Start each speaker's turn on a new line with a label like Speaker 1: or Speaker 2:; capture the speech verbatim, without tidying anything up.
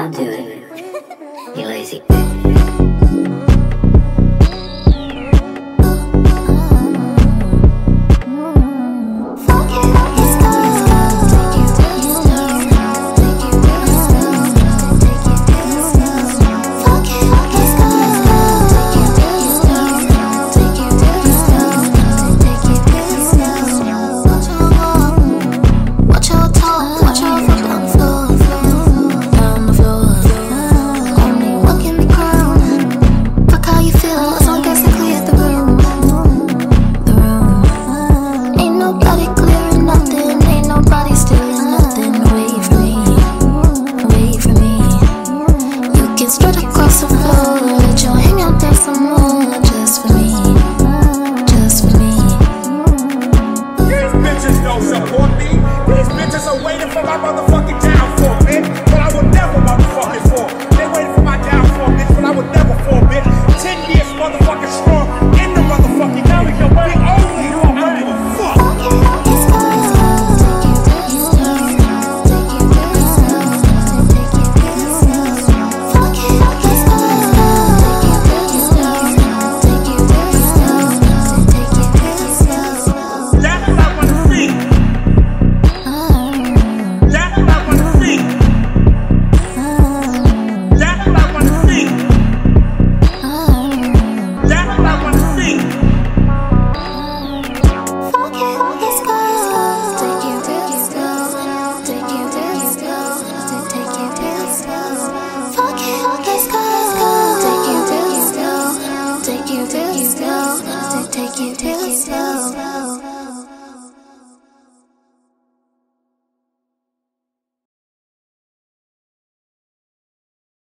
Speaker 1: I'll do it. You lazy.
Speaker 2: Straight across the floor, let your hang out there some more, just for me, just for me.
Speaker 3: These bitches don't support me. These bitches are waiting for my motherfucking